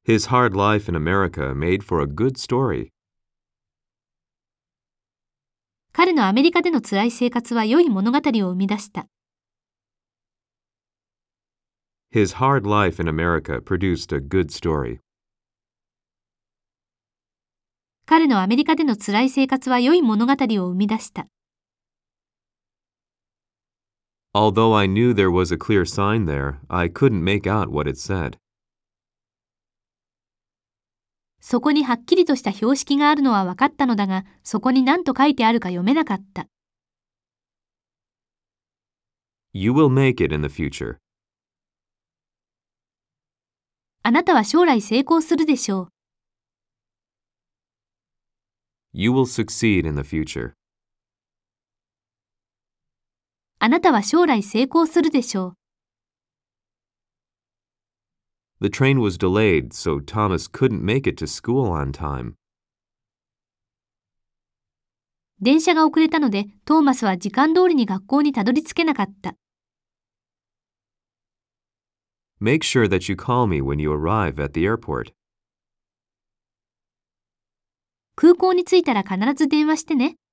His hard life in America made for a good story. 彼のアメリカでの辛い生活は良い物語を生み出した。 His hard life in America produced a good story. 彼のアメリカでの辛い生活は良い物語を生み出した。 Although I knew there was a clear sign there, I couldn't make out what it said. そこにはっきりとした標識があるのは分かったのだが、そこに何と書いてあるか読めなかった。 You will make it in the future. あなたは将来成功するでしょう。 You will succeed in the future. あなたは将来成功するでしょう。 The train was delayed, so Thomas couldn't make it to school on time. 電車が遅れたので、トーマスは時間通りに学校にたどり着けなかった。 Make sure that you call me when you arrive at the airport. 空港に着いたら必ず電話してね。